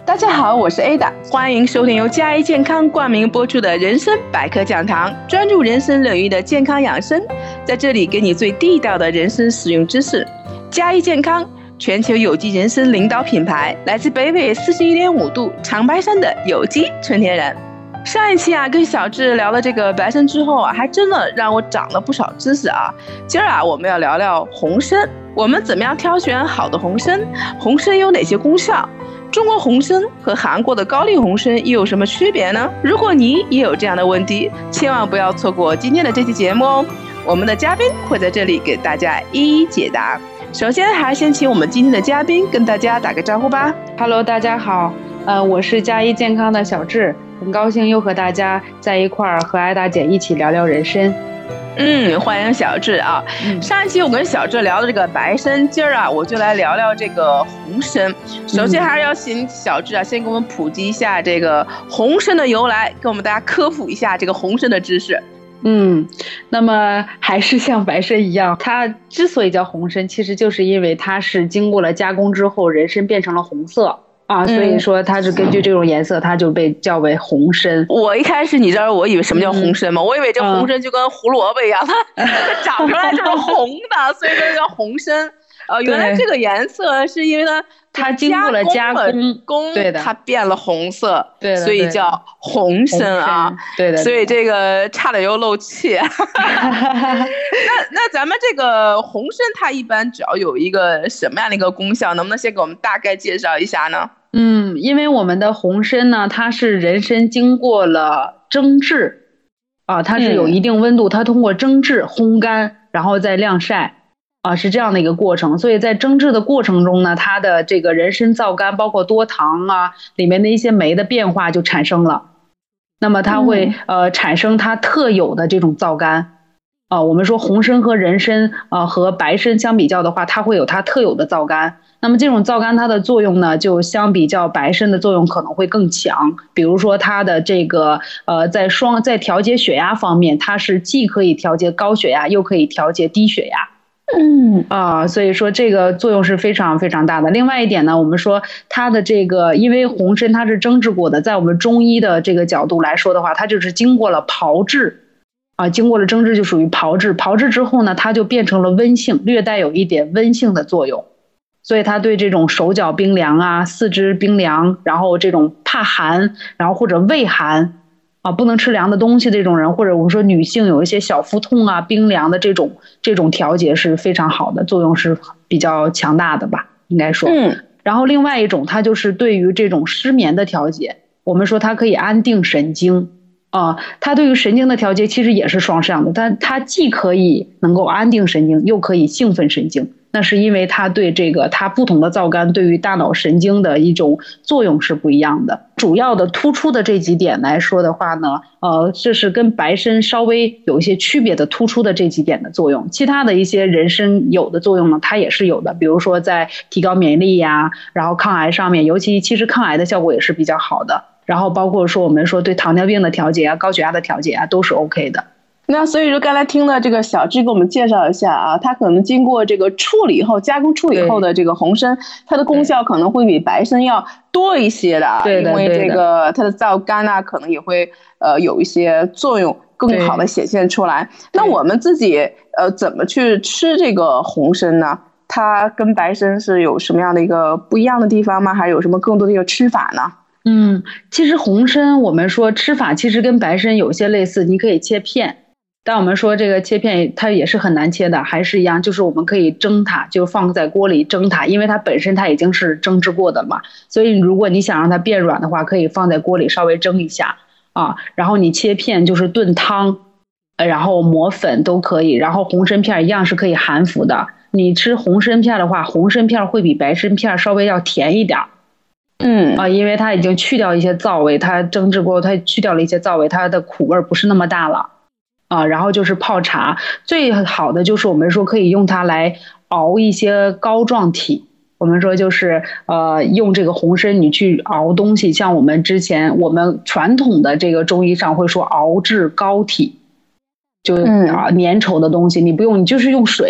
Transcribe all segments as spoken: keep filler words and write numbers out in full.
大家好，我是 Ada， 欢迎收听由嘉一健康冠名播出的人生百科讲堂，专注人生领域的健康养生，在这里给你最地道的人生使用知识。嘉一健康，全球有机人参领导品牌，来自北纬四十一点五度长白山的有机纯天然。上一期啊，跟小智聊了这个白参之后啊，还真的让我长了不少知识啊。今儿啊，我们要聊聊红参，我们怎么样挑选好的红参？红参有哪些功效？中国红参和韩国的高丽红参又有什么区别呢？如果你也有这样的问题，千万不要错过今天的这期节目哦。我们的嘉宾会在这里给大家一一解答。首先还是先请我们今天的嘉宾跟大家打个招呼吧。 Hello， 大家好，呃，我是嘉一健康的小智，很高兴又和大家在一块儿和艾达姐一起聊聊人参。 嗯，欢迎小智啊、嗯！上一期我跟小智聊的这个白参，今儿啊我就来聊聊这个红参。首先还是要请小智啊，先给我们普及一下这个红参的由来，给我们大家科普一下这个红参的知识。 嗯，那么还是像白参一样，它之所以叫红参，其实就是因为它是经过了加工之后，人参变成了红色。啊，所以说它是根据这种颜色，它就被叫为红参。 我一开始你知道我以为什么叫红参吗？嗯、我以为这红参就跟胡萝卜一样，它、嗯、长出来就是红的，所以说叫红参。呃，原来这个颜色是因为呢， 它经过了加工， 工对的， 它变了红色， 对的， 所以叫红参啊。 对的， 所以这个差点又漏气。那那咱们这个红参它一般主要有一个什么样的一个功效？能不能先给我们大概介绍一下呢？ 嗯，因为我们的红参呢，它是人参经过了蒸制啊，它是有一定温度，嗯、它通过蒸制、烘干，然后再晾晒啊，是这样的一个过程。所以在蒸制的过程中呢，它的这个人参皂苷，包括多糖啊，里面的一些酶的变化就产生了。那么它会、嗯、呃产生它特有的这种皂苷啊。我们说红参和人参啊和白参相比较的话，它会有它特有的皂苷。那么这种皂苷它的作用呢，就相比较白参的作用可能会更强。比如说它的这个呃，在双在调节血压方面，它是既可以调节高血压，又可以调节低血压。嗯啊、呃，所以说这个作用是非常非常大的。另外一点呢，我们说它的这个，因为红参它是蒸制过的，在我们中医的这个角度来说的话，它就是经过了炮制啊，经过了蒸制就属于炮制。炮制之后呢，它就变成了温性，略带有一点温性的作用。所以它对这种手脚冰凉啊、四肢冰凉，然后这种怕寒，然后或者畏寒啊，不能吃凉的东西这种人，或者我们说女性有一些小腹痛啊、冰凉的这种这种调节是非常好的，作用是比较强大的吧，应该说。嗯。然后另外一种，它就是对于这种失眠的调节，我们说它可以安定神经啊，它对于神经的调节其实也是双向的，但它既可以能够安定神经，又可以兴奋神经。那是因为它对这个它不同的皂苷对于大脑神经的一种作用是不一样的。主要的突出的这几点来说的话呢，呃，这是跟白参稍微有一些区别的突出的这几点的作用。其他的一些人参有的作用呢，它也是有的，比如说在提高免疫力呀，然后抗癌上面，尤其其实抗癌的效果也是比较好的。然后包括说我们说对糖尿病的调节啊、高血压的调节啊，都是 OK 的。 那所以说刚才听的这个小智给我们介绍一下啊，它可能经过这个处理后加工处理后的这个红参，它的功效可能会比白参要多一些的， 对的， 因为这个它的皂苷啊可能也会呃有一些作用更好的显现出来。那我们自己呃怎么去吃这个红参呢？它跟白参是有什么样的一个不一样的地方吗？还有什么更多的一个吃法呢？ 嗯，其实红参我们说吃法其实跟白参有些类似，你可以切片。但我们说这个切片它也是很难切的，还是一样，就是我们可以蒸它，就放在锅里蒸它，因为它本身它已经是蒸制过的嘛，所以如果你想让它变软的话，可以放在锅里稍微蒸一下啊，然后你切片就是炖汤，然后磨粉都可以，然后红参片一样是可以含服的。你吃红参片的话，红参片会比白参片稍微要甜一点。嗯啊，因为它已经去掉一些皂味，它蒸制过后它去掉了一些皂味，它的苦味不是那么大了。啊，然后就是泡茶，最好的就是我们说可以用它来熬一些膏状体。我们说就是呃，用这个红参你去熬东西，像我们之前我们传统的这个中医上会说熬制膏体，就啊粘稠的东西，你不用，你就是用水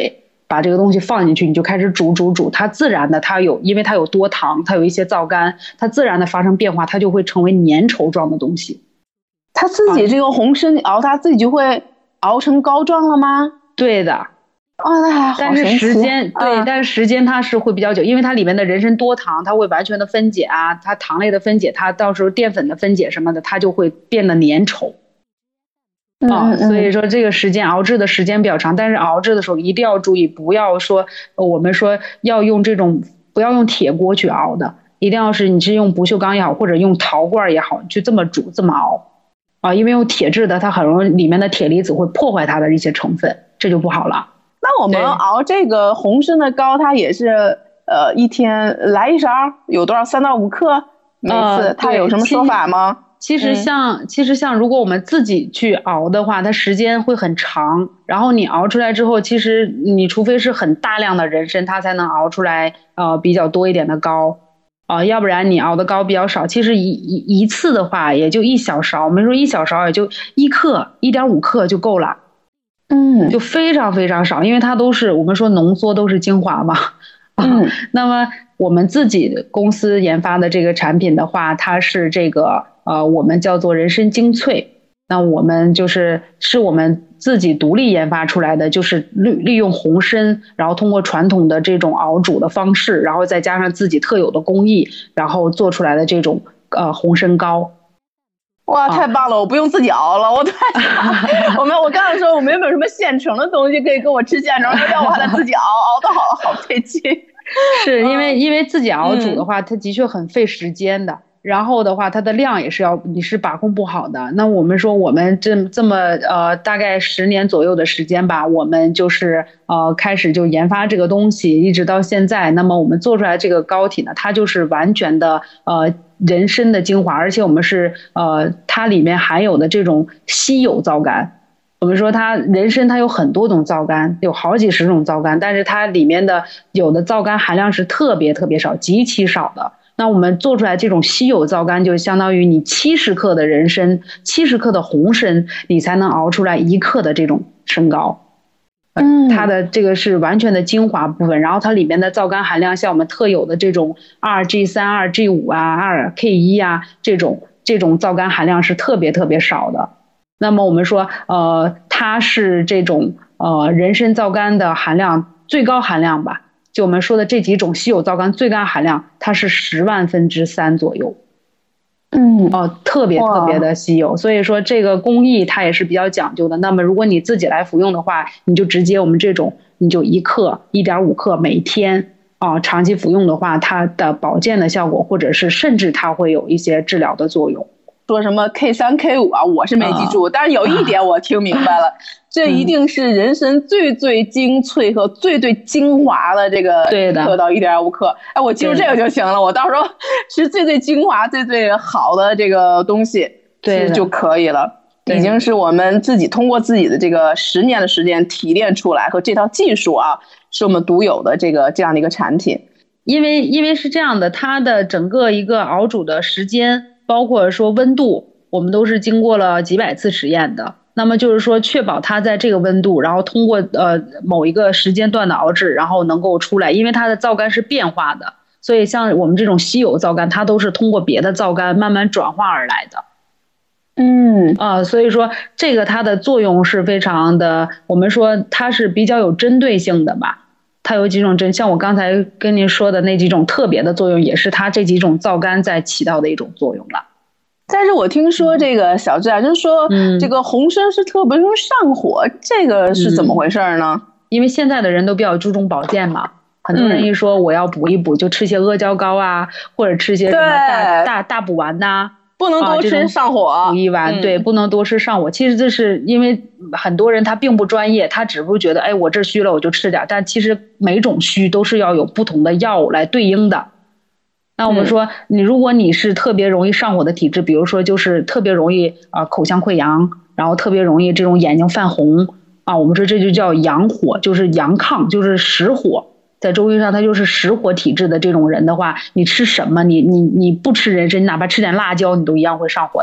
把这个东西放进去，你就开始煮煮煮，它自然的它有，因为它有多糖，它有一些皂苷，它自然的发生变化，它就会成为粘稠状的东西。 它自己这个红参熬，它自己就会熬成膏状了吗？ 对的。 哦，那还好神奇。 但是时间对、 嗯， 但是时间它是会比较久，因为它里面的人参多糖，它会完全的分解啊，它糖类的分解，它到时候淀粉的分解什么的，它就会变得粘稠。 嗯啊， 嗯嗯， 所以说这个时间熬制的时间比较长，但是熬制的时候一定要注意，不要说呃我们说要用这种不要用铁锅去熬的，一定要是你是用不锈钢也好，或者用陶罐也好，就这么煮这么熬啊，因为用铁制的它很容易里面的铁离子会破坏它的一些成分，这就不好了。 那我们熬这个红参的膏，它也是呃一天来一勺，有多少三到五克每次， 呃、 它有什么说法吗？ 其实像、嗯、其实像如果我们自己去熬的话，它时间会很长，然后你熬出来之后，其实你除非是很大量的人参，它才能熬出来呃比较多一点的膏啊、呃，要不然你熬的膏比较少，其实一一一次的话也就一小勺，我们说一小勺也就一克一点五克就够了。 嗯， 就非常非常少，因为它都是我们说浓缩都是精华嘛。 嗯， 啊、那么我们自己公司研发的这个产品的话，它是这个呃，我们叫做人参精粹。那我们就是是我们自己独立研发出来的，就是利利用红参，然后通过传统的这种熬煮的方式，然后再加上自己特有的工艺，然后做出来的这种呃红参膏。 哇，太棒了！我不用自己熬了，我太我们我刚才说我们有没有什么现成的东西可以跟我吃现成，要我还得自己熬，熬得好好费劲。 是因为因为自己熬煮的话，它的确很费时间的。然后的话，它的量也是要你是把控不好的。那我们说我们这这么呃大概十年左右的时间吧，我们就是呃开始就研发这个东西，一直到现在。那么我们做出来这个膏体呢，它就是完全的呃人参的精华，而且我们是呃它里面含有的这种稀有皂苷。我们说它人参它有很多种皂苷，有好几十种皂苷，但是它里面的有的皂苷含量是特别特别少，极其少的。那我们做出来这种稀有皂苷，就相当于你七十克的人参，七十克的红参，你才能熬出来一克的这种参膏。嗯，它的这个是完全的精华部分，然后它里面的皂苷含量，像我们特有的这种 二 G 三、二 G 五 啊、二 K 一 啊这种这种皂苷含量是特别特别少的。那么我们说，呃，它是这种呃人参皂苷的含量最高含量吧。就我们说的这几种稀有皂苷最高含量，它是十万分之三左右，嗯，哦，特别特别的稀有，所以说这个工艺它也是比较讲究的。那么如果你自己来服用的话，你就直接我们这种，你就一克、一点五克每天啊，长期服用的话，它的保健的效果，或者是甚至它会有一些治疗的作用。 说什么 K 三 K 五啊，我是没记住，啊、但是有一点我听明白了，啊、这一定是人参最最精粹和最最精华的这个一克到一点五克。哎，我记住这个就行了，我到时候吃最最精华、最最好的这个东西，对就可以了。已经是我们自己通过自己的这个十年的时间提炼出来，和这套技术啊，是我们独有的这个这样的一个产品。 因为因为是这样的，它的整个一个熬煮的时间。包括说温度，我们都是经过了几百次实验的。那么就是说，确保它在这个温度，然后通过呃某一个时间段的熬制，然后能够出来。因为它的皂苷是变化的，所以像我们这种稀有皂苷，它都是通过别的皂苷慢慢转化而来的。嗯啊、呃，所以说这个它的作用是非常的，我们说它是比较有针对性的吧。它有几种针，像我刚才跟您说的那几种特别的作用，也是它这几种皂苷在起到的一种作用了。 但是我听说这个小志啊，就是说这个红参是特别容易上火，嗯、这个是怎么回事呢？ 嗯？因为现在的人都比较注重保健嘛，很多人一说我要补一补，就吃些阿胶膏啊，或者吃些什么大大大补丸呐、啊。 不能多吃上火， 补一丸、嗯、对，不能多吃上火。其实这是因为很多人他并不专业，他只不过觉得，哎，我这虚了我就吃点，但其实每种虚都是要有不同的药物来对应的。那我们说，你如果你是特别容易上火的体质，比如说就是特别容易啊、呃、口腔溃疡，然后特别容易这种眼睛泛红啊，我们说这就叫阳火，就是阳亢，就是实火。在中医上，它就是实火体质的这种人的话，你吃什么，你你你不吃人参，你哪怕吃点辣椒，你都一样会上火的。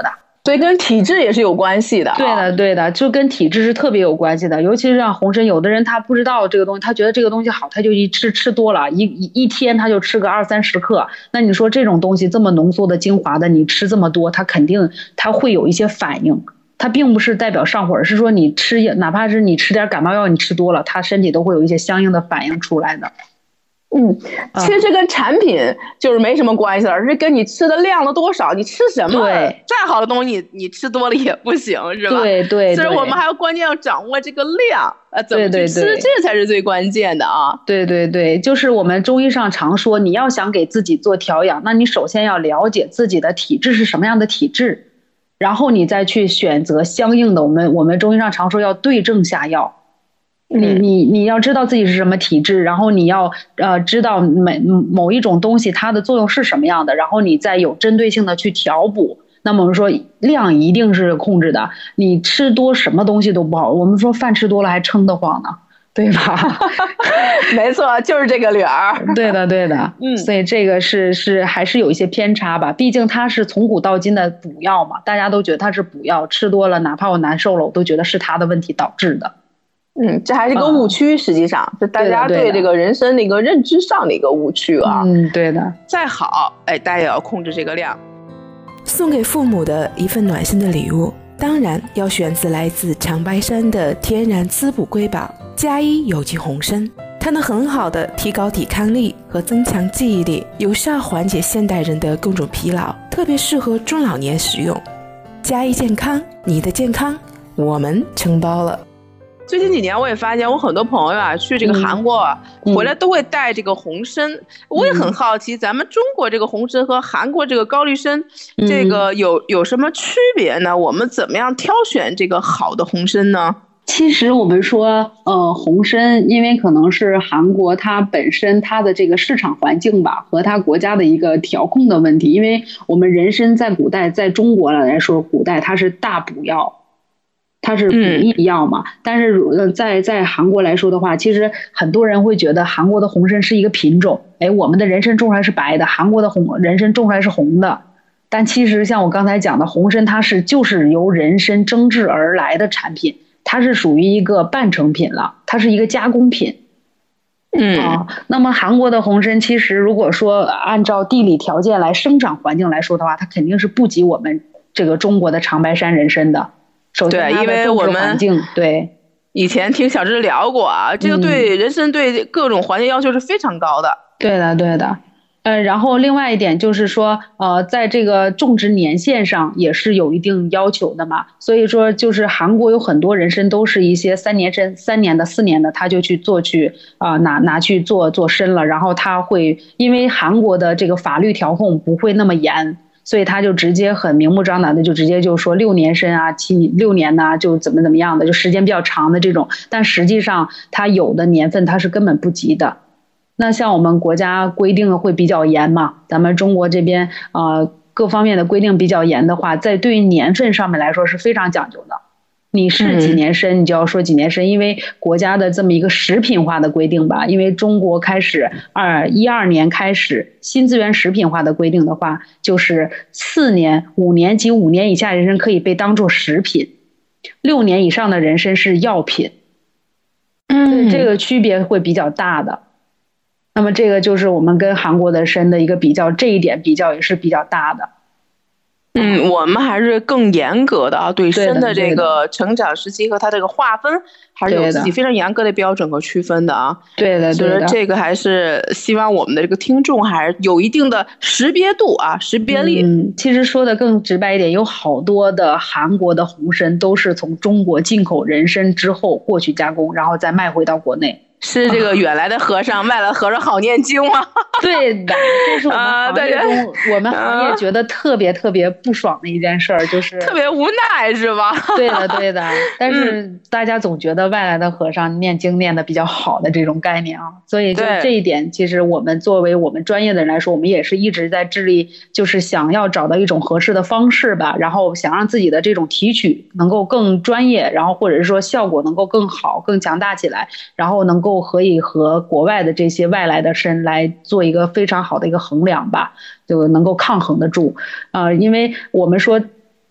所以跟体质也是有关系的、啊。 对的，对的，就跟体质是特别有关系的。尤其是像红参，有的人他不知道这个东西，他觉得这个东西好，他就一吃吃多了，一一一天他就吃个二三十克。那你说这种东西这么浓缩的精华的，你吃这么多，他肯定他会有一些反应。它并不是代表上火，而是说你吃，哪怕是你吃点感冒药，你吃多了，它身体都会有一些相应的反应出来的。 嗯，其实这跟产品就是没什么关系了，而是跟你吃的量的多少，你吃什么， 对， 再好的东西你吃多了也不行，是吧？ 对对， 所以我们还要关键要掌握这个量，呃，怎么去吃， 对对对， 这才是最关键的啊。 对对对，就是我们中医上常说，你要想给自己做调养，那你首先要了解自己的体质是什么样的体质，然后你再去选择相应的，我们我们中医上常说要对症下药。你你你要知道自己是什么体质，然后你要呃知道每某一种东西它的作用是什么样的，然后你再有针对性的去调补。那么我们说量一定是控制的，你吃多什么东西都不好。我们说饭吃多了还撑得慌呢，对吧？ 没错，就是这个理儿。 对的，对的，嗯，所以这个是是还是有一些偏差吧。毕竟它是从古到今的补药嘛，大家都觉得它是补药，吃多了哪怕我难受了，我都觉得是它的问题导致的。 嗯，这还是一个误区，实际上就大家对这个人参的一个认知上的一个误区啊。 嗯，对的。 再好，哎，大家也要控制这个量。 送给父母的一份暖心的礼物，当然要选自来自长白山的天然滋补瑰宝加一有机红参，它能很好的提高抵抗力和增强记忆力，有效缓解现代人的各种疲劳，特别适合中老年使用。加一健康，你的健康我们承包了。 最近几年我也发现，我很多朋友啊去这个韩国啊、嗯、回来都会带这个红参、嗯、我也很好奇咱们中国这个红参和韩国这个高丽参、嗯、这个有有什么区别呢？我们怎么样挑选这个好的红参呢？ 其实我们说呃红参，因为可能是韩国它本身它的这个市场环境吧，和它国家的一个调控的问题，因为我们人参在古代在中国来说，古代它是大补药，它是补益药嘛，嗯、但是呃，在在韩国来说的话，其实很多人会觉得韩国的红参是一个品种，哎，我们的人参种出来是白的，韩国的红人参种出来是红的，但其实像我刚才讲的，红参它是就是由人参蒸制而来的产品，它是属于一个半成品了，它是一个加工品。 嗯啊，那么韩国的红参其实如果说按照地理条件来生长环境来说的话，它肯定是不及我们这个中国的长白山人参的。首先对，因为我们对以前听小芝聊过啊，这个对人参对各种环境要求是非常高的。 嗯、对的，对的。呃，然后另外一点就是说，呃，在这个种植年限上也是有一定要求的嘛。所以说，就是韩国有很多人参都是一些三年参、三年的、四年的，他就去做去啊、呃、拿拿去做做参了。然后他会因为韩国的这个法律调控不会那么严。所以他就直接很明目张胆的就直接就说六年参啊，七六年呐、啊，就怎么怎么样的，就时间比较长的这种。但实际上它有的年份它是根本不及的。那像我们国家规定会比较严嘛，咱们中国这边呃各方面的规定比较严的话，在对于年份上面来说是非常讲究的。你是几年参，你就要说几年参，因为国家的这么一个食品化的规定吧，因为中国开始二一二年开始新资源食品化的规定的话，就是四年、五年及五年以下人参可以被当作食品，六年以上的人参是药品，嗯，这个区别会比较大的。那么这个就是我们跟韩国的参的一个比较，这一点比较也是比较大的。 嗯，我们还是更严格的啊，对参的这个成长时期和它这个划分，还是有自己非常严格的标准和区分的啊。 对的，对的。 所以这个还是希望我们的这个听众还是有一定的识别度啊，识别力。 嗯，其实说的更直白一点，有好多的韩国的红参都是从中国进口人参之后过去加工，然后再卖回到国内。 是这个远来的和尚卖了和尚好念经吗？ 对的，这是我们行业中、啊、我们行业觉得特别特别不爽的一件事儿，就是特别无奈，是吧？ 对的，对的。但是大家总觉得外来的和尚念经念的比较好的这种概念啊，所以就这一点，其实我们作为我们专业的人来说，我们也是一直在致力，就是想要找到一种合适的方式吧，然后想让自己的这种提取能够更专业，然后或者是说效果能够更好、更强大起来，然后能够可以和国外的这些外来的参来做一个非常好的一个衡量吧，就能够抗衡得住。呃，因为我们说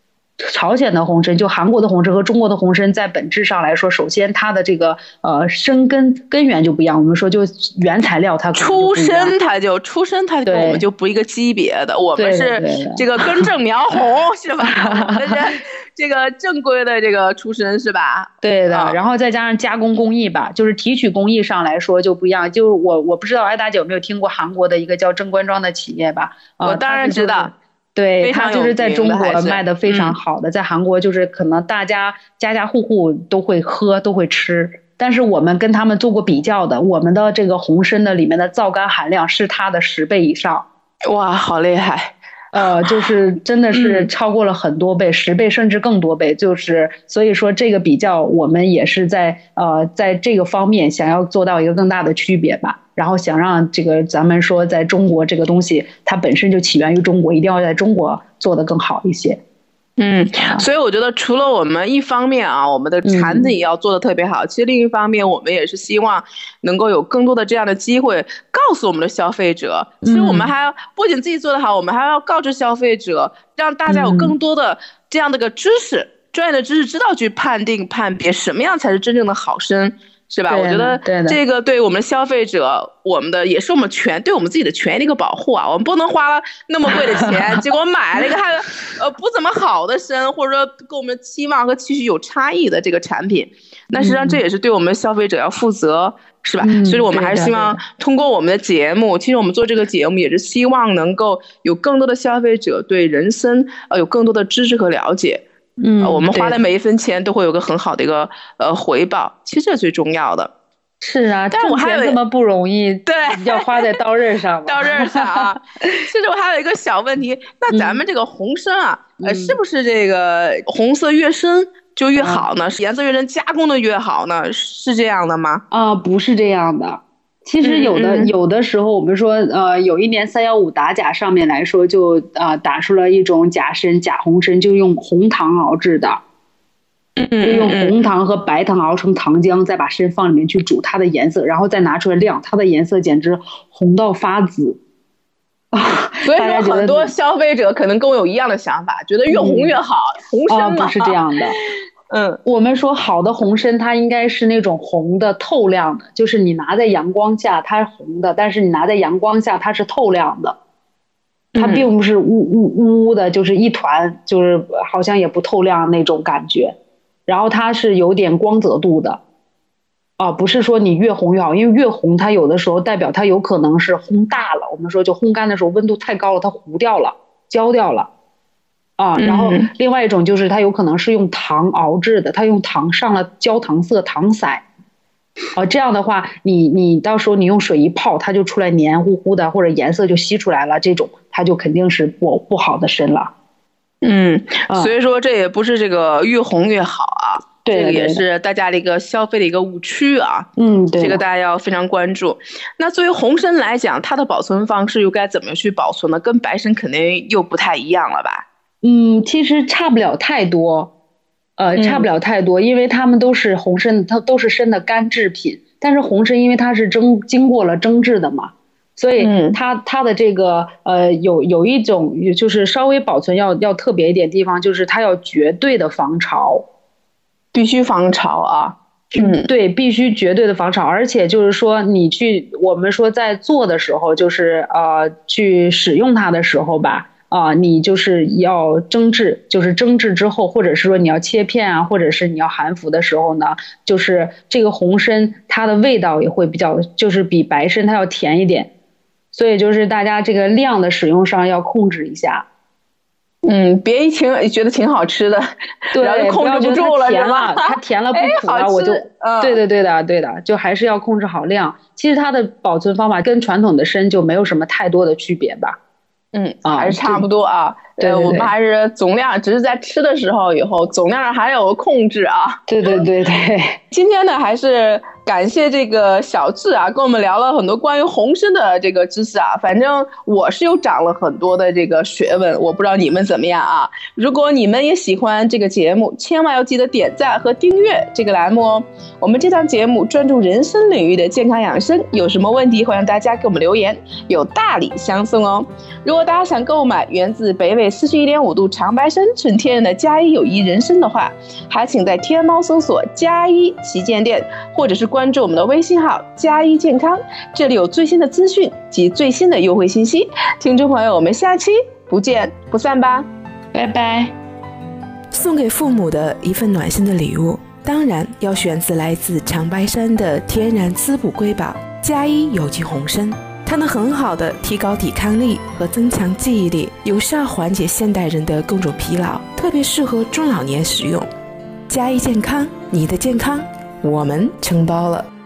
朝鲜的红参，就韩国的红参和中国的红参，在本质上来说，首先它的这个呃生根根源就不一样。我们说就原材料它出身它就出身它跟我们就不一个级别的，我们是这个根正苗红是吧？我们是这个正规的这个出身是吧？ 对的，然后再加上加工工艺吧，就是提取工艺上来说就不一样。就是我我不知道艾大姐有没有听过韩国的一个叫正官庄的企业吧？ 呃、我当然知道。 对，它就是在中国卖的非常好的，在韩国就是可能大家家家户户都会喝都会吃，但是我们跟他们做过比较的，我们的这个红参的里面的皂苷含量是它的十倍以上。 哇，好厉害！ 呃，就是真的是超过了很多倍，嗯、十倍甚至更多倍。就是所以说这个比较，我们也是在呃在这个方面想要做到一个更大的区别吧。然后想让这个咱们说在中国这个东西，它本身就起源于中国，一定要在中国做得更好一些。 嗯，所以我觉得除了我们一方面啊，我们的产品要做得特别好，嗯、其实另一方面我们也是希望能够有更多的这样的机会告诉我们的消费者。其实我们还要不仅自己做得好，我们还要告知消费者，让大家有更多的这样的个知识，嗯、专业的知识，知道去判定判别什么样才是真正的好参。是吧？我觉得这个对我们消费者，我们的也是我们权对我们自己的权益的一个保护啊。我们不能花了那么贵的钱，结果买了一个还呃不怎么好的参，或者说跟我们期望和期许有差异的这个产品，那实际上这也是对我们消费者要负责，是吧？嗯、所以我们还是希望通过我们的节目，其实我们做这个节目也是希望能够有更多的消费者对人参呃有更多的知识和了解。嗯、呃，我们花的每一分钱都会有个很好的一个呃回报，其实这最重要的。 是啊，但是我还有这么不容易， 对， 要花在刀刃上， 刀刃上啊。其实我还有一个小问题，那咱们这个红参啊，嗯、呃，是不是这个红色越深就越好呢？是、嗯、颜色越深，加工的越好呢？是这样的吗？ 啊，不是这样的。其实有的、嗯、有的时候，我们说，呃，有一年三幺五打假上面来说，就呃打出了一种假参，假红参，就用红糖熬制的， 嗯， 就用红糖和白糖熬成糖浆，再把参放里面去煮，它的颜色，然后再拿出来晾，它的颜色简直红到发紫。 所以说，很多消费者可能跟我有一样的想法，觉得越红越好，嗯、红参嘛、 哦，不是这样的。嗯，我们说好的红参，它应该是那种红的透亮的，就是你拿在阳光下它是红的，但是你拿在阳光下它是透亮的，它并不是乌乌乌的，就是一团，就是好像也不透亮那种感觉。然后它是有点光泽度的，啊，不是说你越红越好，因为越红它有的时候代表它有可能是烘大了，我们说就烘干的时候温度太高了，它糊掉了，焦掉了。啊，然后另外一种就是它有可能是用糖熬制的，它用糖上了焦糖色糖色，啊，这样的话，你你到时候你用水一泡，它就出来黏糊糊的，或者颜色就吸出来了，这种它就肯定是不不好的参了。 嗯，所以说这也不是这个越红越好啊， 对， 这个也是大家的一个消费的一个误区啊。 嗯，对， 这个大家要非常关注。那作为红参来讲，它的保存方式又该怎么去保存呢？跟白参肯定又不太一样了吧？ 嗯，其实差不了太多，呃，差不了太多，嗯、因为它们都是红参，它都是参的干制品。但是红参因为它是蒸经过了蒸制的嘛，所以它它的这个呃有有一种就是稍微保存要要特别一点地方，就是它要绝对的防潮， 必须防潮啊。 嗯，对，必须绝对的防潮，而且就是说你去我们说在做的时候，就是呃去使用它的时候吧。啊，你就是要蒸制，就是蒸制之后，或者是说你要切片啊，或者是你要含服的时候呢，就是这个红参它的味道也会比较，就是比白参它要甜一点，所以就是大家这个量的使用上要控制一下。 嗯，别一听觉得挺好吃的， 对， 然后就控制不住了， 甜了，它甜了不苦了，我就， 嗯、 对对对的对的，就还是要控制好量。其实它的保存方法跟传统的参就没有什么太多的区别吧。 嗯，还是差不多啊。 对， 我们还是总量，只是在吃的时候以后总量还有控制啊。 对对对对。 今天呢，还是感谢这个小智啊，跟我们聊了很多关于红参的这个知识啊。反正我是又长了很多的这个学问，我不知道你们怎么样啊。如果你们也喜欢这个节目，千万要记得点赞和订阅这个栏目哦。我们这档节目专注人参领域的健康养生，有什么问题欢迎大家给我们留言，有大礼相送哦。如果大家想购买源自北纬四十一点五度长白山纯天然的佳一有益人参的话，还请在天猫搜索佳一旗舰店，或者是关注我们的微信号佳一健康，这里有最新的资讯及最新的优惠信息。听众朋友，我们下期不见不散吧， 拜拜。 送给父母的一份暖心的礼物，当然要选自来自长白山的天然滋补瑰宝佳一有机红参。它能很好的提高抵抗力和增强记忆力，有效缓解现代人的各种疲劳，特别适合中老年使用。佳一健康，你的健康我们承包了。